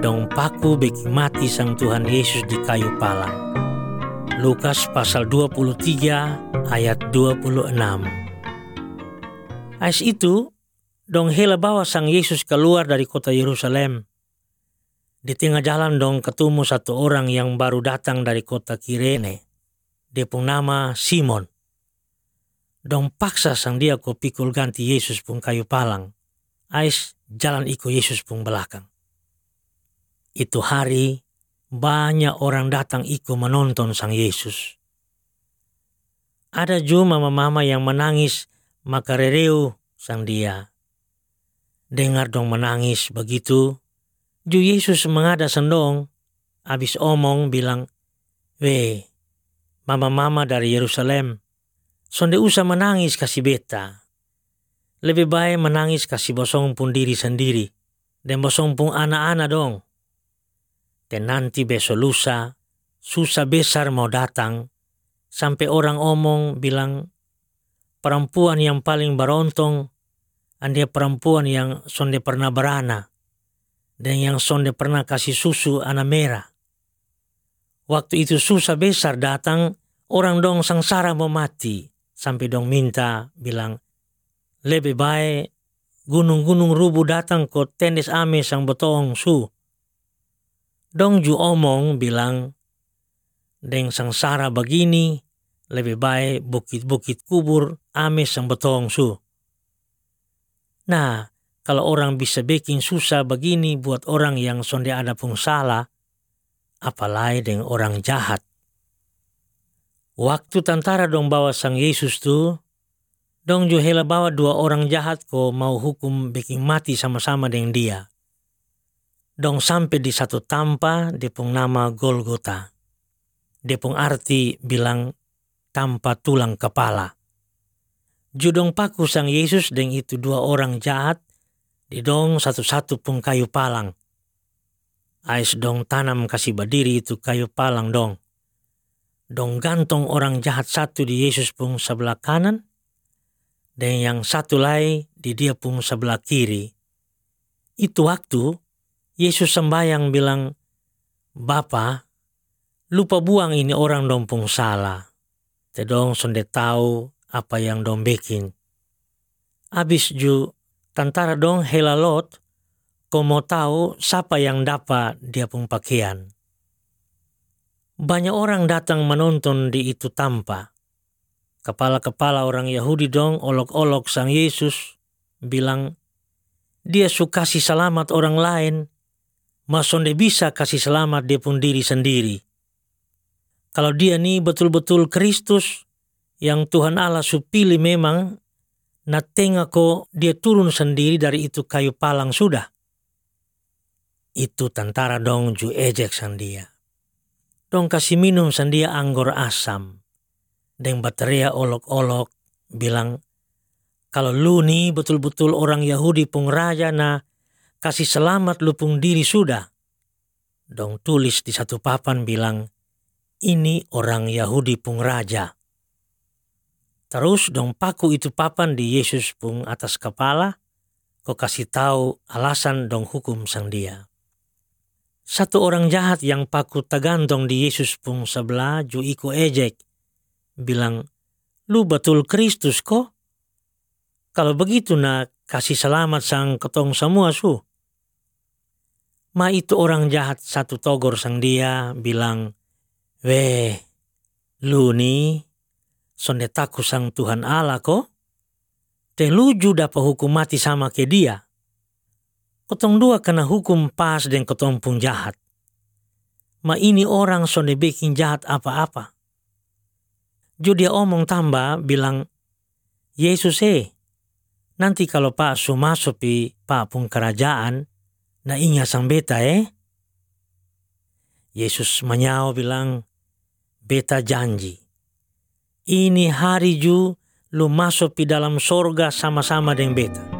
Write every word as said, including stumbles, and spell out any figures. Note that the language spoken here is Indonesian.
dong paku beki mati sang Tuhan Yesus di kayu palang. Lukas pasal dua puluh tiga ayat dua puluh enam. Ais itu, dong hela bawa sang Yesus keluar dari kota Yerusalem. Di tengah jalan dong ketemu satu orang yang baru datang dari kota Kirene. Dia pun nama Simon. Dong paksa sang dia ko pikul ganti Yesus pun kayu palang. Ais jalan iko Yesus pun belakang. Itu hari banyak orang datang iko menonton sang Yesus. Ada juga mama-mama yang menangis maka rereu sang dia. Dengar dong menangis begitu. Ju Yesus mengada sendong. Habis omong bilang, "Weh, mama-mama dari Yerusalem, sonde usah menangis kasih beta. Lebih baik menangis kasih bosong pun diri sendiri. Dan bosong pun anak-anak dong. Dan nanti besok lusa, susah besar mau datang. Sampai orang omong bilang, perempuan yang paling berontong, dia perempuan yang sonde pernah beranak. Dan yang sonde pernah kasih susu anak merah. Waktu itu susah besar datang, orang dong sengsara mau mati. Sampai dong minta, bilang, lebih baik gunung-gunung rubuh datang ke tendes ame sang botong su. Dong ju omong bilang, deng sengsara begini, lebih baik bukit-bukit kubur ame sang botong su. Nah, kalau orang bisa bikin susah begini buat orang yang sonde ada pun salah, apalagi dengan orang jahat. Waktu tentara dong bawa sang Yesus tu, dong juga hela bawa dua orang jahat ko mau hukum bikin mati sama-sama dengan dia. Dong sampai di satu tampa, dia pun nama Golgota. Dia pun arti bilang tampa tulang kepala. Judong paku sang Yesus dengan itu dua orang jahat, di dong satu-satu pun kayu palang. Ais dong tanam kasih berdiri itu kayu palang dong. Dong gantong orang jahat satu di Yesus pun sebelah kanan. Dan yang satu lagi di dia pun sebelah kiri. Itu waktu Yesus sembayang bilang, "Bapa, lupa buang ini orang dong pun salah. Tedong sonde tahu apa yang dong bikin." Abis ju tentara dong hela lot, kau mau tahu siapa yang dapat dia pun pakaian. Banyak orang datang menonton di itu tampa. Kepala-kepala orang Yahudi dong olok-olok sang Yesus, bilang, dia suka kasih selamat orang lain, masonde bisa kasih selamat dia pun diri sendiri. Kalau dia nih betul-betul Kristus, yang Tuhan Allah supilih memang, na tengah ko dia turun sendiri dari itu kayu palang sudah. Itu tentara dong ju ejek sandia. Dong kasih minum sandia anggur asam. Deng bateria olok-olok bilang, kalau lu nih betul-betul orang Yahudi pun raja na kasih selamat lu pun diri sudah. Dong tulis di satu papan bilang, ini orang Yahudi pun raja. Terus dong paku itu papan di Yesus pun atas kepala, kau kasih tahu alasan dong hukum sang dia. Satu orang jahat yang paku tergantung di Yesus pun sebelah ju iko ejek, bilang, lu betul Kristus kok? Kalau begitu nak kasih selamat sang ketong semua su. Ma itu orang jahat satu togor sang dia bilang, weh, lu nih sonde taku sang Tuhan Allah kok? Te lu ju dapat hukum mati sama ke dia. Ketong dua kena hukum pas dan ketong pun jahat. Ma ini orang sonde bikin jahat apa-apa. Ju dia omong tambah bilang, Yesus eh, nanti kalau Pak su masuk pi Pak pun kerajaan, na ingat sang beta eh. Yesus menyau bilang, beta janji. Ini hari ju lu masuk pi dalam sorga sama-sama dengan beta.